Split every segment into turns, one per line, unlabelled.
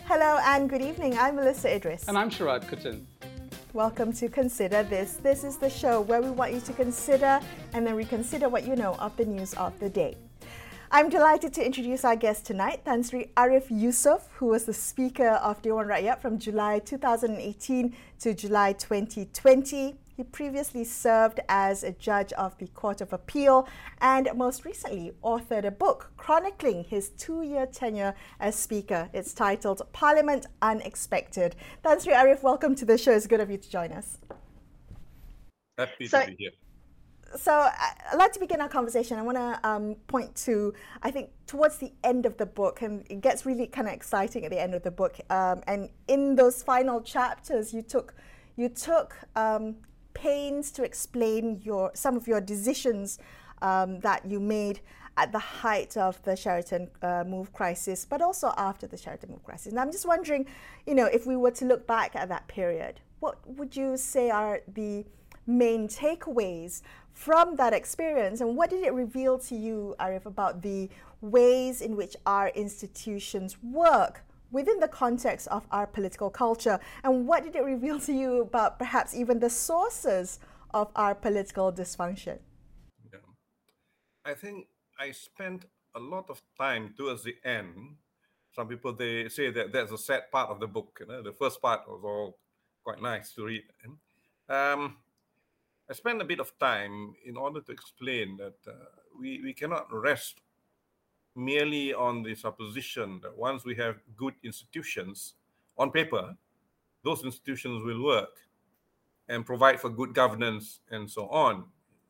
Hello and good evening. I'm Melissa Idris.
And I'm Sharad Kuttan.
Welcome to Consider This. This is the show where we want you to consider and then reconsider what you know of the news of the day. I'm delighted to introduce our guest tonight, Tan Sri Arif Yusof, who was the Speaker of Dewan Rakyat from July 2018 to July 2020. He previously served as a judge of the Court of Appeal and most recently authored a book chronicling his 2-year tenure as Speaker. It's titled Parliament Unexpected. Tan Sri Arif, welcome to the show. It's good of you to join us.
Happy to be here.
So I'd like to begin our conversation. I want to point to, I think, towards the end of the book, and it gets really kind of exciting at the end of the book. And in those final chapters, you took pains to explain some of your decisions that you made at the height of the Sheraton Move crisis, but also after the Sheraton Move crisis. And I'm just wondering, if we were to look back at that period, what would you say are the main takeaways from that experience, and what did it reveal to you, Arif, about the ways in which our institutions work within the context of our political culture, and what did it reveal to you about perhaps even the sources of our political dysfunction?
Yeah. I think I spent a lot of time towards the end. Some people, they say that that's a sad part of the book. The first part was all quite nice to read. I spent a bit of time in order to explain that we cannot rest merely on the supposition that once we have good institutions on paper, those institutions will work and provide for good governance and so on.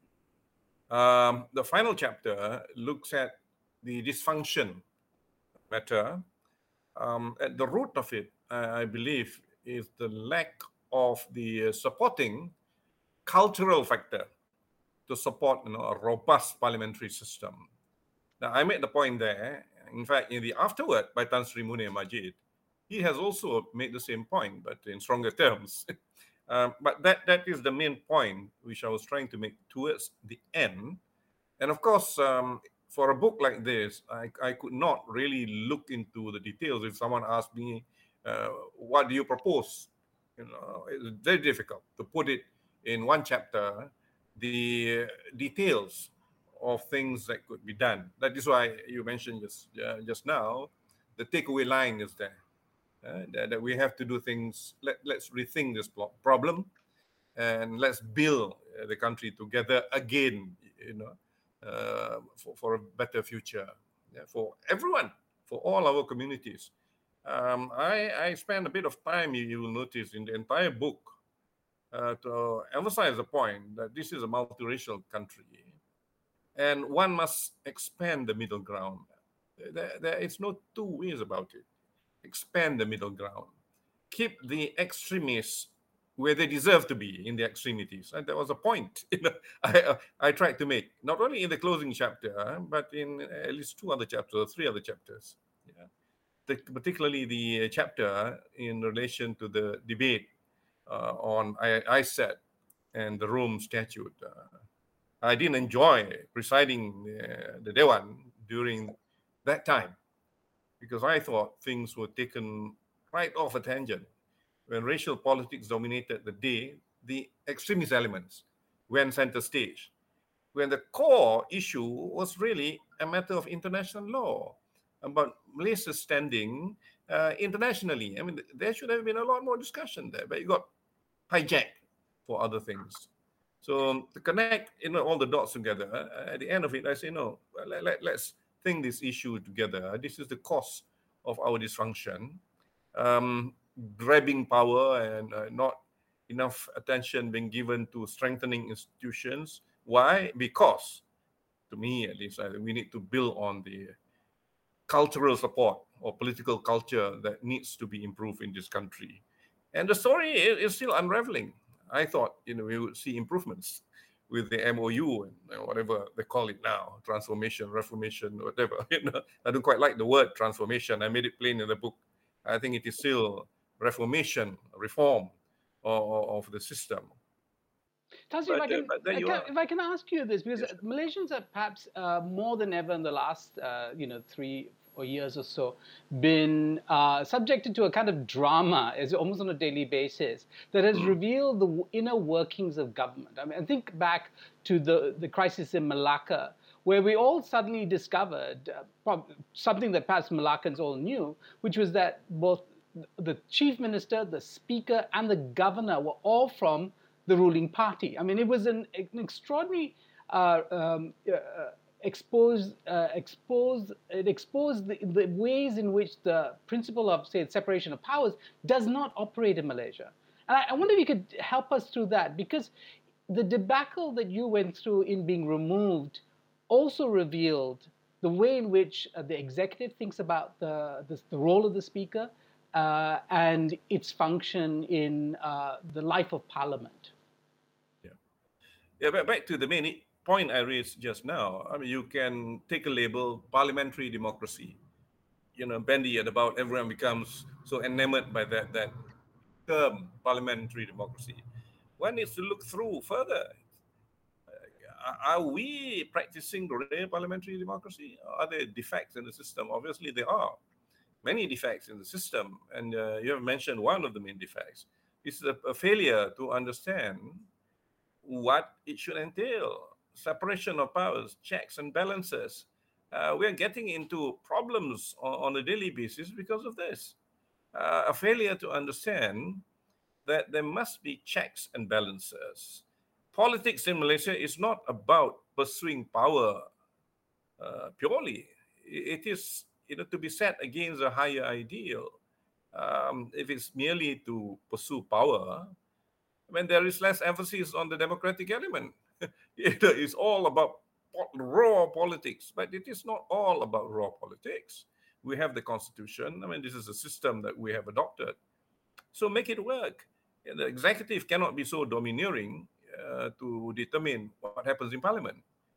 The final chapter looks at the dysfunction matter. At the root of it, I believe, is the lack of the supporting cultural factor to support a robust parliamentary system. Now, I made the point there. In fact, in the afterword by Tan Sri Munir Majid, he has also made the same point, but in stronger terms. But that is the main point which I was trying to make towards the end. And of course, for a book like this, I could not really look into the details. If someone asked me, what do you propose? It's very difficult to put it in one chapter, the details of things that could be done. That is why you mentioned just now, the takeaway line is there, that we have to do things, let's rethink this problem, and let's build the country together again, for a better future, for everyone, for all our communities. I spent a bit of time, you will notice, in the entire book, to emphasize the point that this is a multiracial country and one must expand the middle ground. There is no two ways about it. Expand the middle ground. Keep the extremists where they deserve to be, in the extremities. And that was a point I tried to make, not only in the closing chapter, but in at least 2 other chapters or 3 other chapters. Particularly the chapter in relation to the debate on ISAT and the Rome Statute. I didn't enjoy presiding the Dewan during that time because I thought things were taken right off a tangent. When racial politics dominated the day, the extremist elements went center stage. When the core issue was really a matter of international law about Malaysia's standing internationally. I mean, there should have been a lot more discussion there, but it got hijacked for other things. So to connect all the dots together, at the end of it, I say, no, let's think this issue together. This is the cause of our dysfunction. Grabbing power and not enough attention being given to strengthening institutions. Why? Because, to me at least, we need to build on the cultural support or political culture that needs to be improved in this country. And the story is still unraveling. I thought, we would see improvements with the MOU and whatever they call it now, transformation, reformation, whatever. I don't quite like the word transformation. I made it plain in the book. I think it is still reformation, reform of the system.
Tan Sri, if I can ask you this, because Malaysians are perhaps more than ever in the last 3 or years or so, been subjected to a kind of drama, is almost on a daily basis, that has revealed the inner workings of government. I mean, I think back to the crisis in Malacca, where we all suddenly discovered something that perhaps Malaccans all knew, which was that both the chief minister, the speaker, and the governor were all from the ruling party. I mean, it was an extraordinary exposed the ways in which the principle of, say, separation of powers does not operate in Malaysia. And I wonder if you could help us through that, because the debacle that you went through in being removed also revealed the way in which the executive thinks about the role of the speaker and its function in the life of parliament.
Yeah, but back to the main point I raised just now. I mean, you can take a label, parliamentary democracy, bandy it about, everyone becomes so enamored by that term, parliamentary democracy. One needs to look through further. Are we practicing real parliamentary democracy? Are there defects in the system? Obviously, there are many defects in the system, and you have mentioned one of the main defects. It's a failure to understand what it should entail. Separation of powers, checks and balances. We're getting into problems on a daily basis because of this. A failure to understand that there must be checks and balances. Politics in Malaysia is not about pursuing power purely. It is to be set against a higher ideal. If it's merely to pursue power, when there is less emphasis on the democratic element. It's all about raw politics, but it is not all about raw politics. We have the constitution. I mean, this is a system that we have adopted. So make it work. The executive cannot be so domineering to determine what happens in parliament.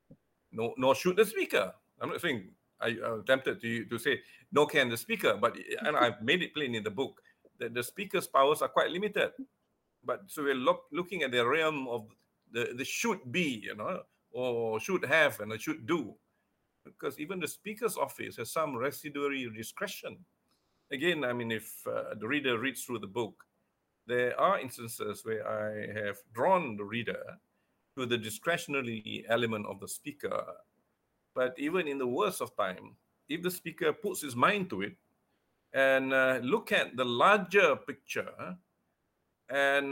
Nor should the speaker. I'm not saying I'm tempted to say no can the speaker, but and I've made it plain in the book that the speaker's powers are quite limited. But so we're looking at the realm of the should be, or should have and should do, because even the speaker's office has some residuary discretion. Again, I mean, if the reader reads through the book, there are instances where I have drawn the reader to the discretionary element of the speaker. But even in the worst of time, if the speaker puts his mind to it and look at the larger picture, and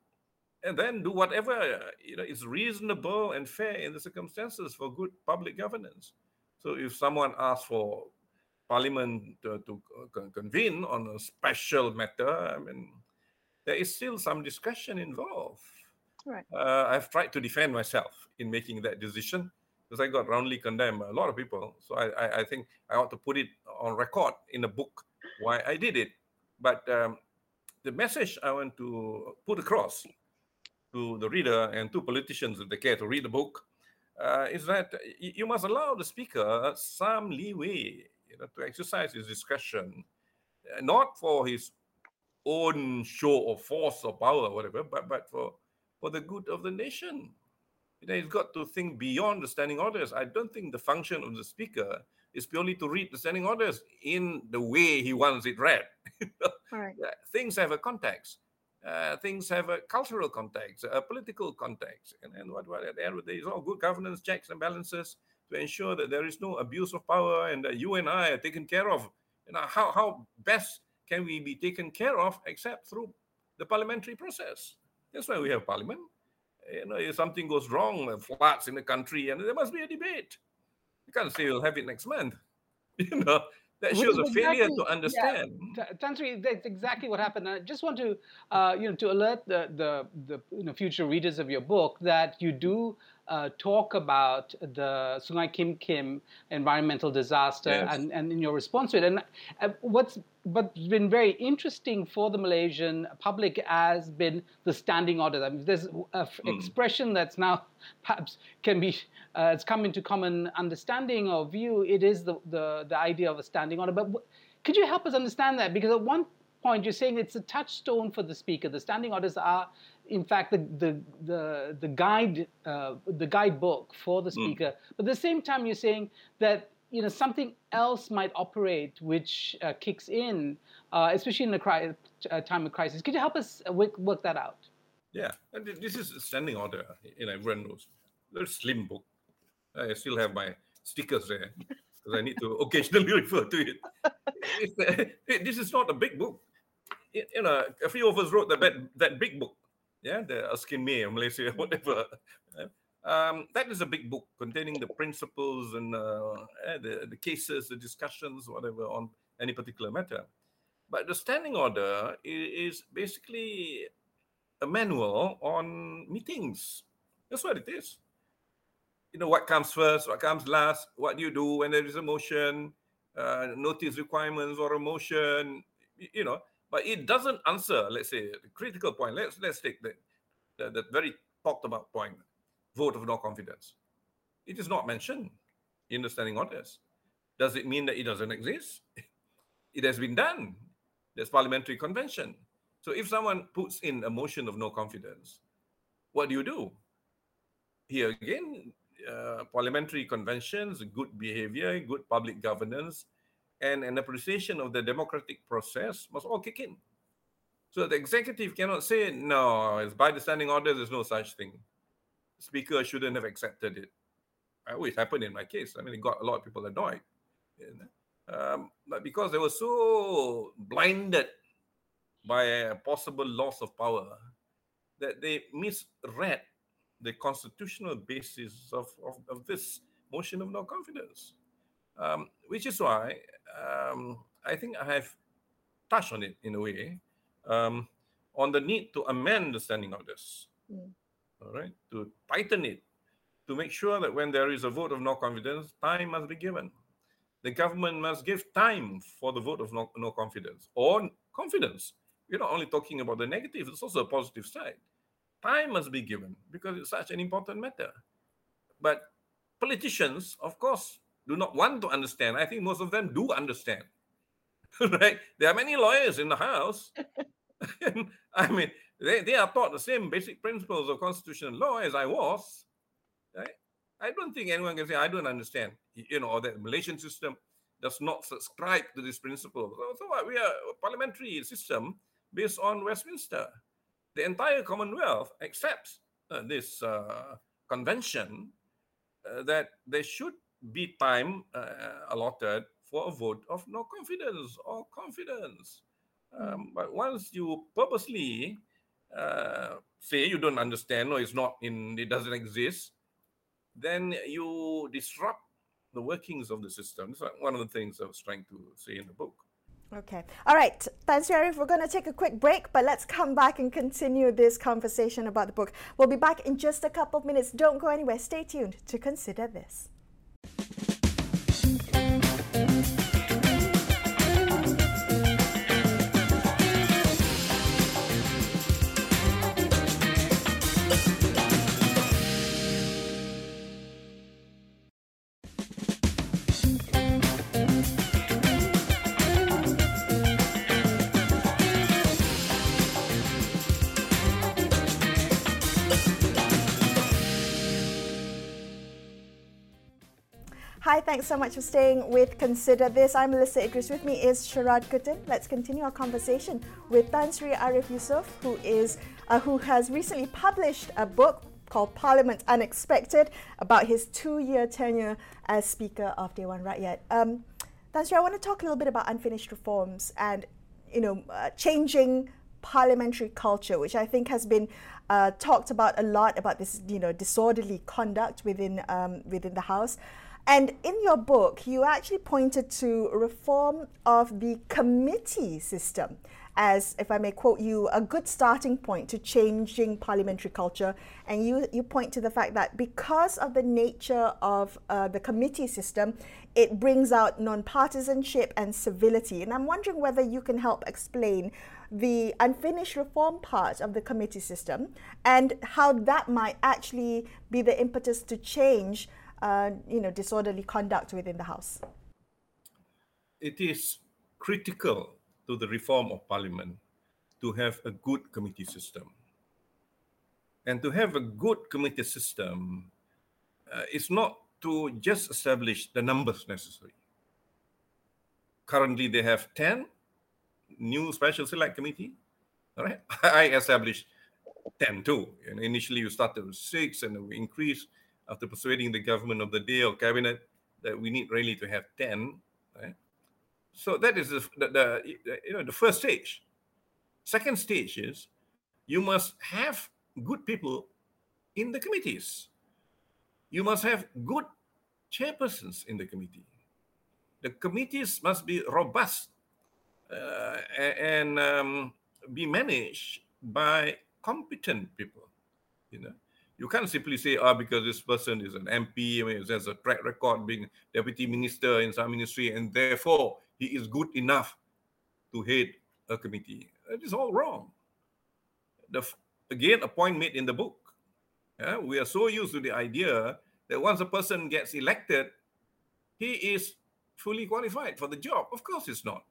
then do whatever is reasonable and fair in the circumstances for good public governance. So if someone asks for Parliament to convene on a special matter, I mean, there is still some discretion involved.
Right.
I've tried to defend myself in making that decision because I got roundly condemned by a lot of people. So I think I ought to put it on record in a book why I did it. But the message I want to put across to the reader and to politicians if they care to read the book is that you must allow the speaker some leeway to exercise his discretion, not for his own show of force or power or whatever, but for the good of the nation. He's got to think beyond the standing orders. I don't think the function of the speaker is purely to read the standing orders in the way he wants it read.
Right.
Things have a context. Things have a cultural context, a political context. And what at the end of the day is all good governance, checks and balances to ensure that there is no abuse of power and that you and I are taken care of. How best can we be taken care of except through the parliamentary process? That's why we have parliament. If something goes wrong, floods in the country, and there must be a debate. You can't say we'll have it next month. That shows a failure to understand.
Yeah. Tan Sri, that's exactly what happened. I just want to, to alert the future readers of your book that you do talk about the Sungai Kim Kim environmental disaster,
yes.
and in your response to it. And what's been very interesting for the Malaysian public has been the standing order. I mean, there's an expression that's now perhaps can be it's come into common understanding or view. It is the idea of a standing order. But could you help us understand that? Because at one point you're saying it's a touchstone for the speaker. The standing orders are, in fact, the guidebook for the speaker. But at the same time, you're saying that something else might operate which kicks in, especially in a time of crisis. Could you help us work that out?
Yeah, and this is a standing order. Everyone knows. Very slim book. I still have my stickers there because I need to occasionally refer to it. This is not a big book. A few of us wrote that big book. Yeah, the Erskine May of Malaysia, whatever. That is a big book containing the principles and the cases, the discussions, whatever, on any particular matter. But the standing order is basically a manual on meetings. That's what it is. What comes first, what comes last, what do you do when there is a motion, notice requirements or a motion, but it doesn't answer, let's say, the critical point. Let's take the very talked about point, vote of no confidence. It is not mentioned in the standing orders. Does it mean that it doesn't exist? It has been done. There's parliamentary convention. So if someone puts in a motion of no confidence, what do you do? Here again, parliamentary conventions, good behavior, good public governance, and an appreciation of the democratic process must all kick in. So the executive cannot say, no, it's by the standing order, there's no such thing. The speaker shouldn't have accepted it. It happened in my case. I mean, it got a lot of people annoyed. But because they were so blinded by a possible loss of power that they misread the constitutional basis of this motion of no confidence, which is why I think I have touched on it in a way, on the need to amend the standing orders, all right, to tighten it, to make sure that when there is a vote of no confidence, time must be given. The government must give time for the vote of no confidence or confidence. We're not only talking about the negative, it's also a positive side. Time must be given because it's such an important matter. But politicians, of course, do not want to understand. I think most of them do understand. Right? There are many lawyers in the House. I mean, they are taught the same basic principles of constitutional law as I was. Right? I don't think anyone can say, I don't understand, or that the Malaysian system does not subscribe to this principle. So what? We are a parliamentary system based on Westminster. The entire Commonwealth accepts this convention that there should be time allotted for a vote of no confidence or confidence. But once you purposely say you don't understand or it doesn't exist, then you disrupt the workings of the system. That's one of the things I was trying to say in the book.
Okay. All right, Tan Sri Ariff, we're going to take a quick break, but let's come back and continue this conversation about the book. We'll be back in just a couple of minutes. Don't go anywhere. Stay tuned to Consider This. Hi, thanks so much for staying with Consider This. I'm Melissa Idris. With me is Sharad Kuttan. Let's continue our conversation with Tan Sri Ariff Yusof, who has recently published a book called Parliament Unexpected about his 2-year tenure as Speaker of Dewan Rakyat. Tan Sri, I want to talk a little bit about unfinished reforms and, changing parliamentary culture, which I think has been talked about a lot, about this, disorderly conduct within the House. And in your book, you actually pointed to reform of the committee system as, if I may quote you, a good starting point to changing parliamentary culture. And you point to the fact that because of the nature of the committee system, it brings out non-partisanship and civility. And I'm wondering whether you can help explain the unfinished reform part of the committee system and how that might actually be the impetus to change disorderly conduct within the House.
It is critical to the reform of Parliament to have a good committee system. And to have a good committee system is not to just establish the numbers necessary. Currently, they have 10 new special select committee. All right, I established 10 too. And initially, we started with 6, and then we increased after persuading the government of the day or cabinet that we need really to have 10. Right? So that is the first stage. Second stage is you must have good people in the committees. You must have good chairpersons in the committee. The committees must be robust and be managed by competent people. You can't simply say, because this person is an MP, there's a track record being deputy minister in some ministry, and therefore he is good enough to head a committee. That is all wrong. Again, a point made in the book. We are so used to the idea that once a person gets elected, he is fully qualified for the job. Of course it's not.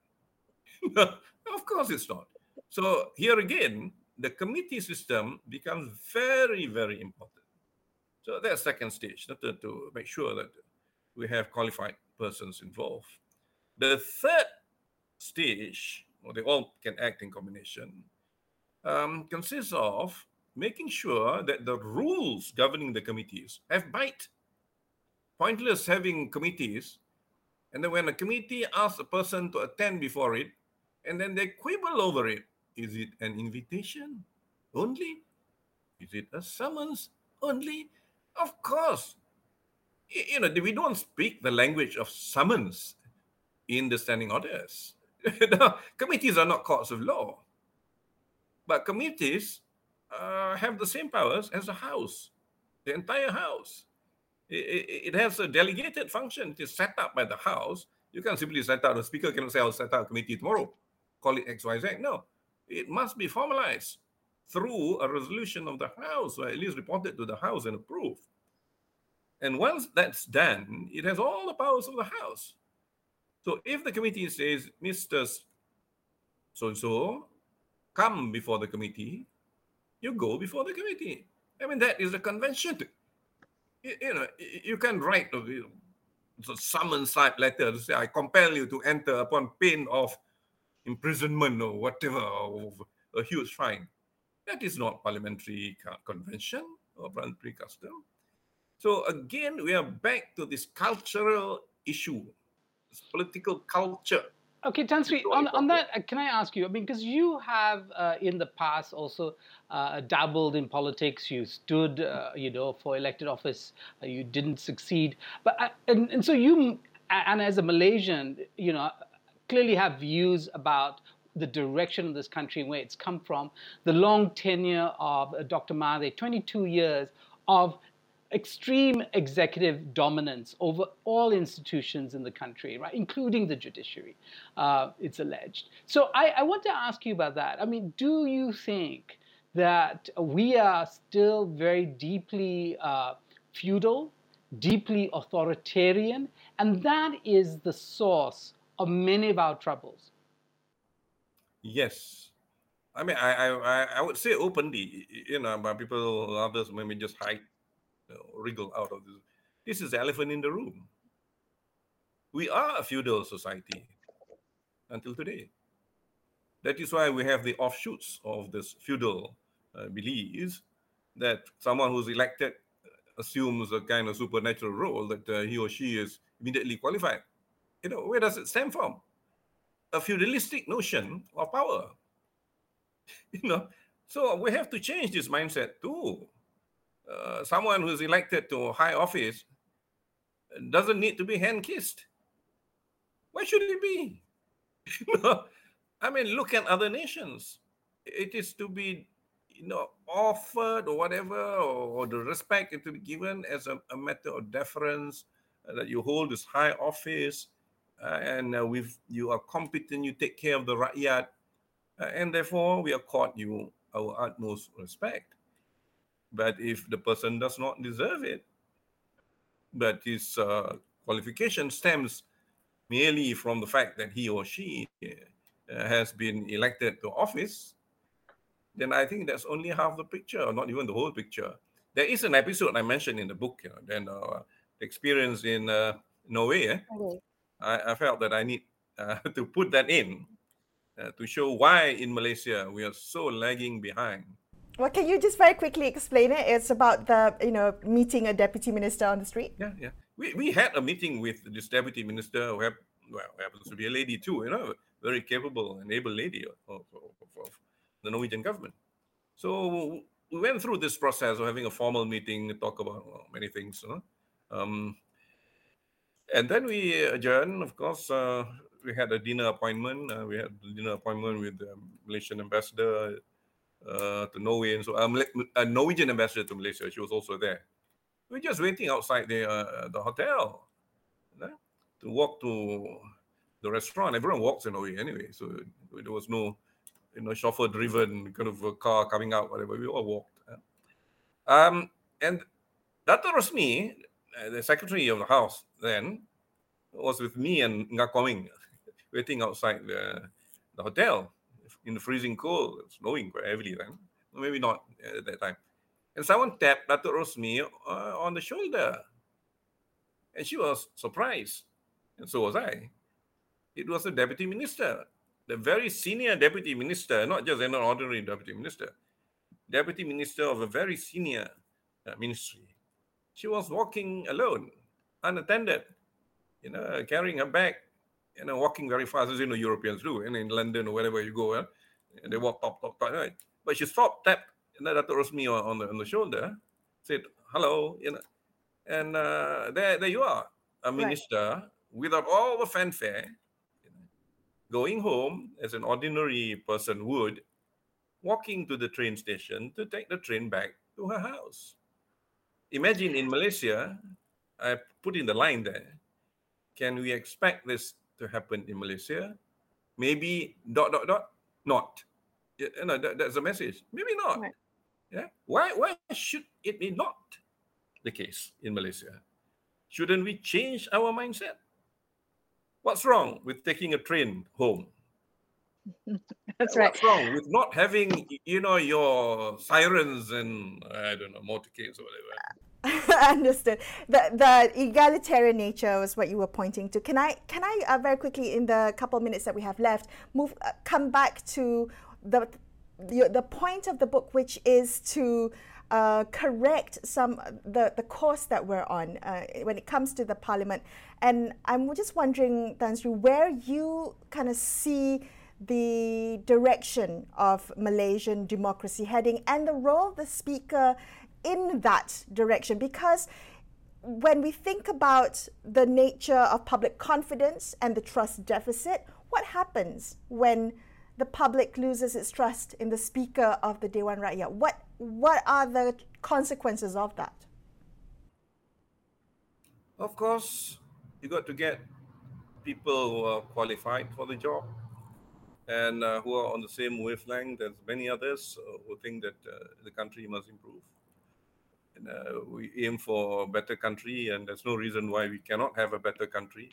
Of course it's not. So here again, the committee system becomes very, very important. So that's second stage, to make sure that we have qualified persons involved. The third stage, or they all can act in combination, consists of making sure that the rules governing the committees have bite. Pointless having committees, and then when a committee asks a person to attend before it, and then they quibble over it. Is it an invitation only? Is it a summons only? Of course. We don't speak the language of summons in the standing orders. Committees are not courts of law. But committees have the same powers as the House, the entire House. It has a delegated function. It is set up by the House. You can't simply set out, the Speaker cannot say, I'll set out a committee tomorrow, call it XYZ. No, it must be formalized through a resolution of the House, or at least reported to the House and approved. And once that's done, it has all the powers of the House. So if the committee says, Mr. So-and-so, come before the committee, you go before the committee. That is the convention. You can write a summons type letter to say, I compel you to enter upon pain of imprisonment or whatever, or a huge fine. That is not parliamentary convention or parliamentary custom. So again, we are back to this cultural issue, this political culture.
Okay, Tan Sri, on that, can I ask you, because you have in the past also dabbled in politics, you stood, for elected office, you didn't succeed. But and so you, and as a Malaysian, clearly have views about the direction of this country and where it's come from, the long tenure of Dr. Mahathir, 22 years of extreme executive dominance over all institutions in the country, right, including the judiciary, it's alleged. So I want to ask you about that. Do you think that we are still very deeply feudal, deeply authoritarian, and that is the source of many of our troubles?
Yes. I would say openly, but people, others maybe just hide, wriggle out of this. This is the elephant in the room. We are a feudal society until today. That is why we have the offshoots of this feudal beliefs that someone who's elected assumes a kind of supernatural role that he or she is immediately qualified. Where does it stem from? A feudalistic notion of power. So we have to change this mindset too. Someone who's elected to high office doesn't need to be hand-kissed. Why should it be? Look at other nations. It is to be, offered or whatever, or the respect is to be given as a matter of deference, that you hold this high office, and you are competent, you take care of the rakyat, and therefore we accord you our utmost respect. But if the person does not deserve it, but his qualification stems merely from the fact that he or she has been elected to office, then I think that's only half the picture, or not even the whole picture. There is an episode I mentioned in the book, then experience in Norway, I felt that I need to put that in to show why in Malaysia we are so lagging behind.
Well, can you just very quickly explain it? It's about the, meeting a deputy minister on the street.
Yeah. We had a meeting with this deputy minister who happens to be a lady too, very capable and able lady of the Norwegian government. So we went through this process of having a formal meeting to talk about many things. And then we adjourned, of course. We had a dinner appointment. We had a dinner appointment with the Malaysian ambassador to Norway, and so a Norwegian ambassador to Malaysia. She was also there. We were just waiting outside the hotel to walk to the restaurant. Everyone walks in Norway anyway, so there was no chauffeur-driven kind of a car coming out, whatever. We all walked. And Dato' Rosmi, the secretary of the house then, was with me and Nga Koming waiting outside the hotel in the freezing cold. It was snowing quite heavily then. Maybe not at that time. And someone tapped Dato' Rosmi on the shoulder. And she was surprised. And so was I. It was the deputy minister, the very senior deputy minister, not just an ordinary deputy minister, deputy minister of a very senior ministry. She was walking alone, unattended, carrying her bag, walking very fast, as Europeans do, and in London or wherever you go, and they walk top, right? But she stopped, tapped Dato' Rosmi on the shoulder, said hello, and there you are, a minister without all the fanfare, going home as an ordinary person would, walking to the train station to take the train back to her house. Imagine in Malaysia, I put in the line there, can we expect this to happen in Malaysia? Maybe ... not. That's the message. Maybe not. Right. Yeah. Why should it be not the case in Malaysia? Shouldn't we change our mindset? What's wrong with taking a train home?
That's right.
What's wrong with not having, your sirens and, I don't know, motorcades or whatever?
Understood. The egalitarian nature was what you were pointing to. Can I very quickly, in the couple minutes that we have left, come back to the point of the book, which is to correct the course that we're on when it comes to the parliament. And I'm just wondering, Tan Sri, where you kind of see the direction of Malaysian democracy heading and the role of the speaker in that direction. Because when we think about the nature of public confidence and the trust deficit, what happens when the public loses its trust in the speaker of the Dewan Rakyat? What are the consequences of that?
Of course, you got to get people who are qualified for the job and who are on the same wavelength as many others who think that the country must improve. And we aim for a better country, and there's no reason why we cannot have a better country.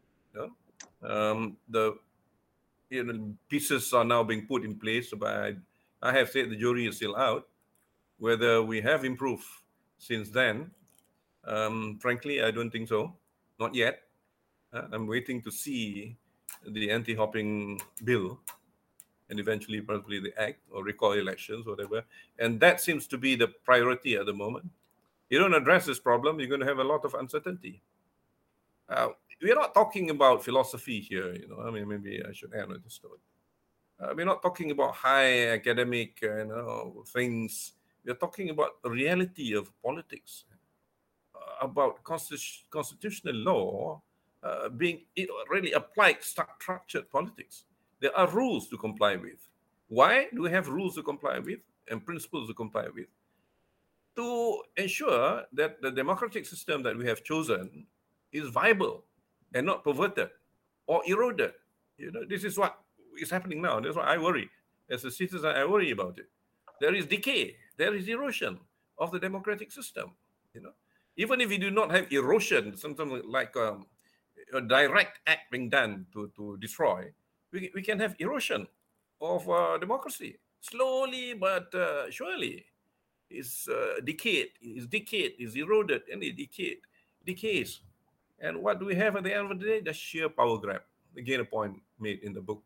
The pieces are now being put in place, but I have said the jury is still out. Whether we have improved since then, frankly, I don't think so. Not yet. I'm waiting to see the anti-hopping bill and eventually probably the act or recall elections, whatever. And that seems to be the priority at the moment. You don't address this problem, you're going to have a lot of uncertainty. We're not talking about philosophy here, maybe I should end on this note. We're not talking about high academic things. We're talking about the reality of politics, about constitutional law being really applied structured politics. There are rules to comply with. Why do we have rules to comply with and principles to comply with? To ensure that the democratic system that we have chosen is viable and not perverted or eroded. This is what is happening now. That's why I worry. As a citizen, I worry about it. There is decay. There is erosion of the democratic system. Even if we do not have erosion, something like a direct act being done to destroy, we can have erosion of democracy. Slowly but surely. Is decayed, is eroded, and it decayed. decays. And what do we have at the end of the day? The sheer power grab. Again, a point made in the book.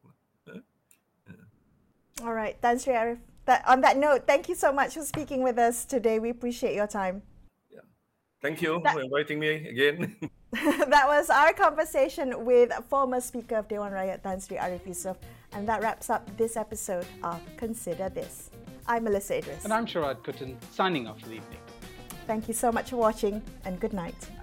All right, Tan Sri Ariff. On that note, thank you so much for speaking with us today. We appreciate your time.
Yeah. Thank you for inviting me again.
That was our conversation with former Speaker of Dewan Rakyat Tan Sri Ariff Yusof. And that wraps up this episode of Consider This. I'm Melissa Idris.
And I'm Sharad Kuttan, signing off for the evening.
Thank you so much for watching, and good night.